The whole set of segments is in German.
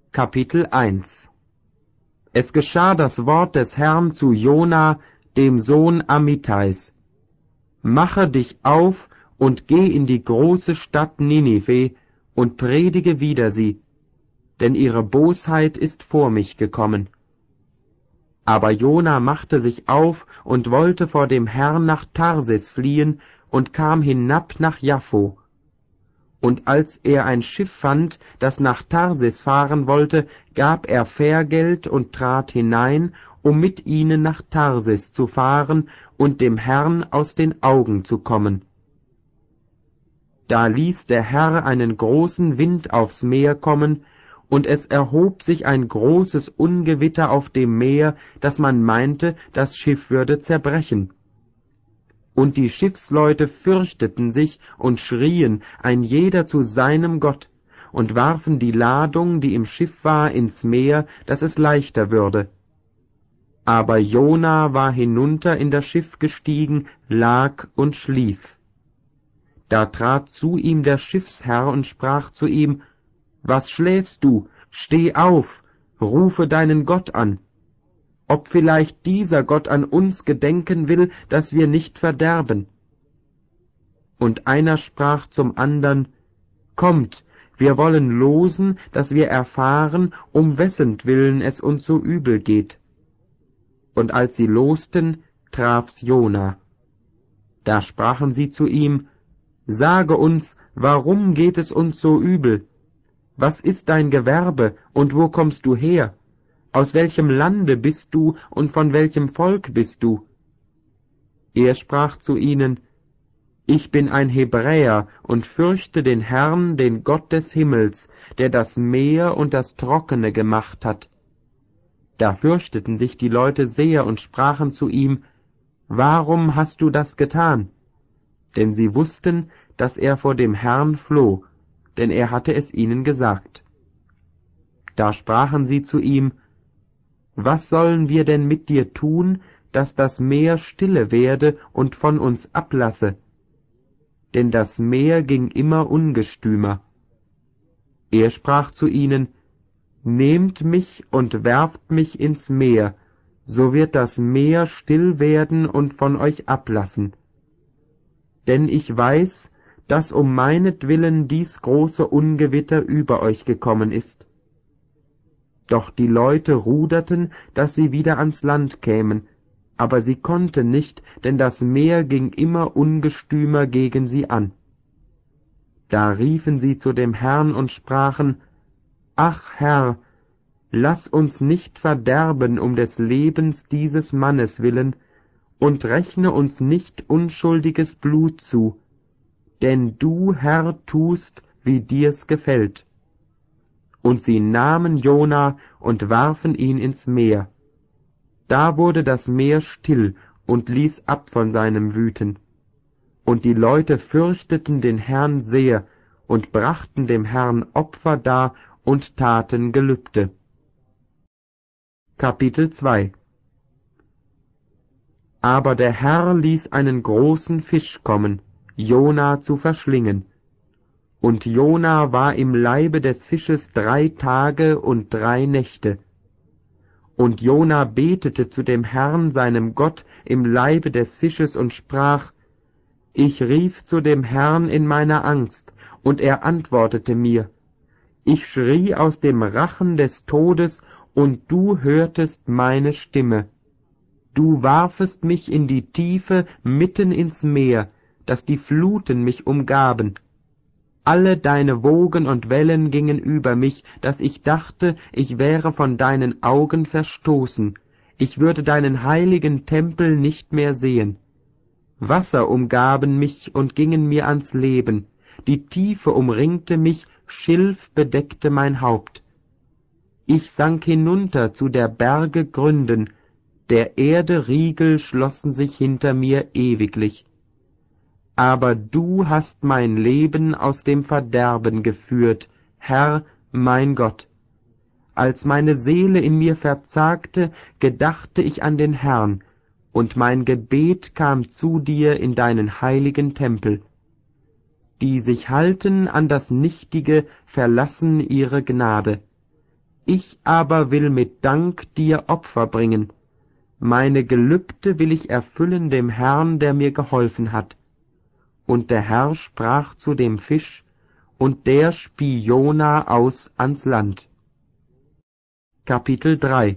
Kapitel 1. Es geschah das Wort des Herrn zu Jona, dem Sohn Amittais. Mache dich auf und geh in die große Stadt Ninive und predige wider sie, denn ihre Bosheit ist vor mich gekommen. Aber Jona machte sich auf und wollte vor dem Herrn nach Tarsis fliehen und kam hinab nach Jaffo. Und als er ein Schiff fand, das nach Tarsis fahren wollte, gab er Fährgeld und trat hinein, um mit ihnen nach Tarsis zu fahren und dem Herrn aus den Augen zu kommen. Da ließ der Herr einen großen Wind aufs Meer kommen, und es erhob sich ein großes Ungewitter auf dem Meer, dass man meinte, das Schiff würde zerbrechen. Und die Schiffsleute fürchteten sich und schrien, ein jeder zu seinem Gott, und warfen die Ladung, die im Schiff war, ins Meer, dass es leichter würde. Aber Jona war hinunter in das Schiff gestiegen, lag und schlief. Da trat zu ihm der Schiffsherr und sprach zu ihm, »Was schläfst du? Steh auf, rufe deinen Gott an. Ob vielleicht dieser Gott an uns gedenken will, dass wir nicht verderben.« Und einer sprach zum andern, »Kommt, wir wollen losen, dass wir erfahren, um wessentwillen es uns so übel geht.« Und als sie losten, traf's Jona. Da sprachen sie zu ihm, »Sage uns, warum geht es uns so übel? Was ist dein Gewerbe, und wo kommst du her? Aus welchem Lande bist du, und von welchem Volk bist du?« Er sprach zu ihnen, »Ich bin ein Hebräer und fürchte den Herrn, den Gott des Himmels, der das Meer und das Trockene gemacht hat.« Da fürchteten sich die Leute sehr und sprachen zu ihm, »Warum hast du das getan?« Denn sie wussten, dass er vor dem Herrn floh, denn er hatte es ihnen gesagt. Da sprachen sie zu ihm, »Was sollen wir denn mit dir tun, dass das Meer stille werde und von uns ablasse?« Denn das Meer ging immer ungestümer. Er sprach zu ihnen, »Nehmt mich und werft mich ins Meer, so wird das Meer still werden und von euch ablassen. Denn ich weiß, dass um meinetwillen dies große Ungewitter über euch gekommen ist.« Doch die Leute ruderten, dass sie wieder ans Land kämen, aber sie konnten nicht, denn das Meer ging immer ungestümer gegen sie an. Da riefen sie zu dem Herrn und sprachen, »Ach Herr, lass uns nicht verderben um des Lebens dieses Mannes willen, und rechne uns nicht unschuldiges Blut zu, denn du, Herr, tust, wie dir's gefällt.« Und sie nahmen Jona und warfen ihn ins Meer. Da wurde das Meer still und ließ ab von seinem Wüten. Und die Leute fürchteten den Herrn sehr und brachten dem Herrn Opfer dar und taten Gelübde. Kapitel 2. Aber der Herr ließ einen großen Fisch kommen, Jona zu verschlingen. Und Jona war im Leibe des Fisches 3 Tage und 3 Nächte. Und Jona betete zu dem Herrn, seinem Gott, im Leibe des Fisches und sprach, »Ich rief zu dem Herrn in meiner Angst, und er antwortete mir. Ich schrie aus dem Rachen des Todes, und du hörtest meine Stimme. Du warfest mich in die Tiefe mitten ins Meer, dass die Fluten mich umgaben. Alle deine Wogen und Wellen gingen über mich, dass ich dachte, ich wäre von deinen Augen verstoßen, ich würde deinen heiligen Tempel nicht mehr sehen. Wasser umgaben mich und gingen mir ans Leben, die Tiefe umringte mich, Schilf bedeckte mein Haupt. Ich sank hinunter zu der Berge Gründen, der Erde Riegel schlossen sich hinter mir ewiglich. Aber du hast mein Leben aus dem Verderben geführt, Herr, mein Gott. Als meine Seele in mir verzagte, gedachte ich an den Herrn, und mein Gebet kam zu dir in deinen heiligen Tempel. Die sich halten an das Nichtige, verlassen ihre Gnade. ich aber will mit Dank dir Opfer bringen. Meine Gelübde will ich erfüllen dem Herrn, der mir geholfen hat. Und der Herr sprach zu dem Fisch, und der spie Jona aus ans Land. Kapitel 3.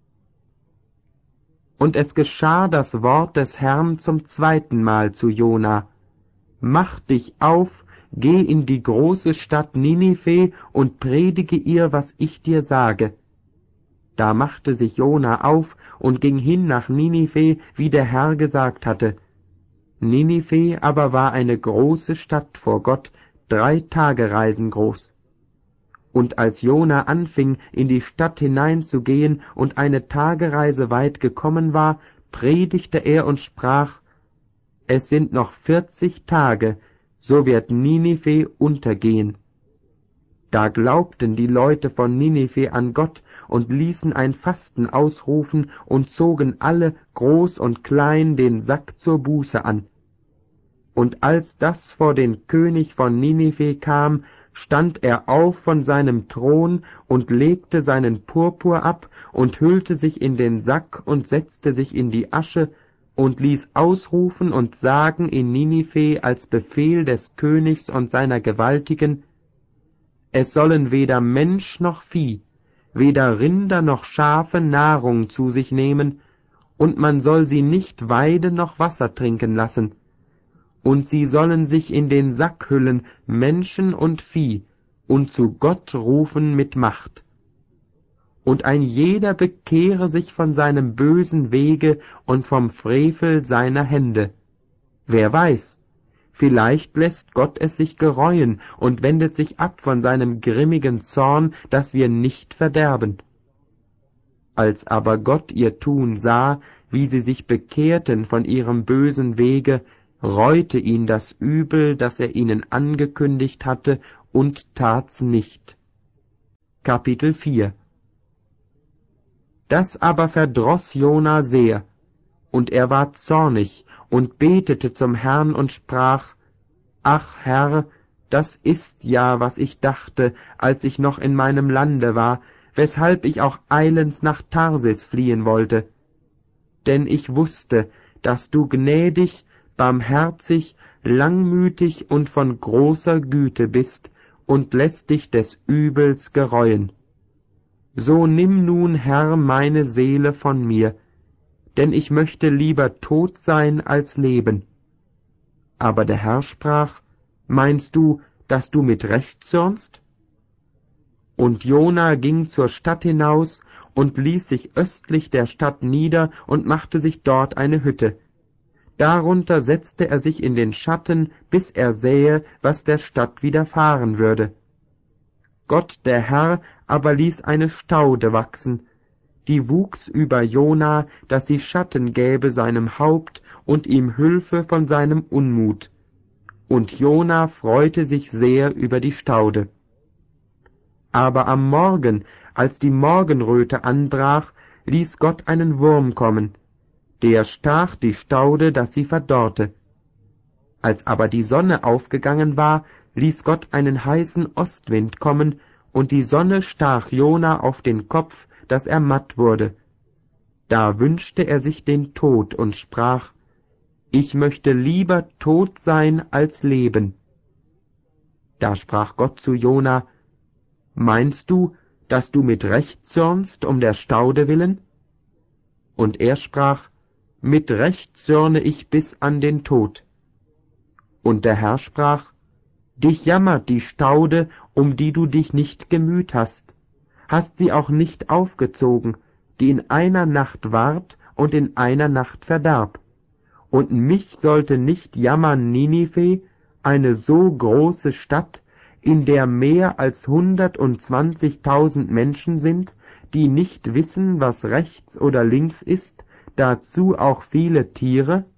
Und es geschah das Wort des Herrn zum zweiten Mal zu Jona: Mach dich auf, geh in die große Stadt Ninive und predige ihr, was ich dir sage. Da machte sich Jona auf und ging hin nach Ninive, wie der Herr gesagt hatte. Ninive aber war eine große Stadt vor Gott, 3 Tagereisen groß. Und als Jona anfing, in die Stadt hineinzugehen und eine Tagereise weit gekommen war, predigte er und sprach: Es sind noch 40 Tage, so wird Ninive untergehen. Da glaubten die Leute von Ninive an Gott und ließen ein Fasten ausrufen und zogen alle, groß und klein, den Sack zur Buße an. Und als das vor den König von Ninive kam, stand er auf von seinem Thron und legte seinen Purpur ab und hüllte sich in den Sack und setzte sich in die Asche und ließ ausrufen und sagen in Ninive als Befehl des Königs und seiner Gewaltigen: Es sollen weder Mensch noch Vieh, weder Rinder noch Schafe Nahrung zu sich nehmen, und man soll sie nicht weiden noch Wasser trinken lassen. Und sie sollen sich in den Sack hüllen, Menschen und Vieh, und zu Gott rufen mit Macht. Und ein jeder bekehre sich von seinem bösen Wege und vom Frevel seiner Hände. Wer weiß, vielleicht lässt Gott es sich gereuen und wendet sich ab von seinem grimmigen Zorn, dass wir nicht verderben. Als aber Gott ihr Tun sah, wie sie sich bekehrten von ihrem bösen Wege, reute ihn das Übel, das er ihnen angekündigt hatte, und tat's nicht. Kapitel 4. Das aber verdroß Jona sehr, und er war zornig und betete zum Herrn und sprach: Ach Herr, das ist ja, was ich dachte, als ich noch in meinem Lande war, weshalb ich auch eilends nach Tarsis fliehen wollte. Denn ich wusste, dass du gnädig, barmherzig, langmütig und von großer Güte bist und lässt dich des Übels gereuen. So nimm nun, Herr, meine Seele von mir, denn ich möchte lieber tot sein als leben. Aber der Herr sprach: Meinst du, dass du mit Recht zürnst? Und Jona ging zur Stadt hinaus und ließ sich östlich der Stadt nieder und machte sich dort eine Hütte. Darunter setzte er sich in den Schatten, bis er sähe, was der Stadt widerfahren würde. Gott der Herr aber ließ eine Staude wachsen, die wuchs über Jona, dass sie Schatten gäbe seinem Haupt und ihm Hülfe von seinem Unmut. Und Jona freute sich sehr über die Staude. Aber am Morgen, als die Morgenröte anbrach, ließ Gott einen Wurm kommen. Der stach die Staude, dass sie verdorrte. Als aber die Sonne aufgegangen war, ließ Gott einen heißen Ostwind kommen, und die Sonne stach Jona auf den Kopf, dass er matt wurde. Da wünschte er sich den Tod und sprach: Ich möchte lieber tot sein als leben. Da sprach Gott zu Jona: Meinst du, dass du mit Recht zürnst um der Staude willen? Und er sprach: Mit Recht zürne ich bis an den Tod. Und der Herr sprach: Dich jammert die Staude, um die du dich nicht gemüht hast sie auch nicht aufgezogen, die in einer Nacht ward und in einer Nacht verdarb. Und mich sollte nicht jammern Ninive, eine so große Stadt, in der mehr als 120.000 Menschen sind, die nicht wissen, was rechts oder links ist, dazu auch viele Tiere?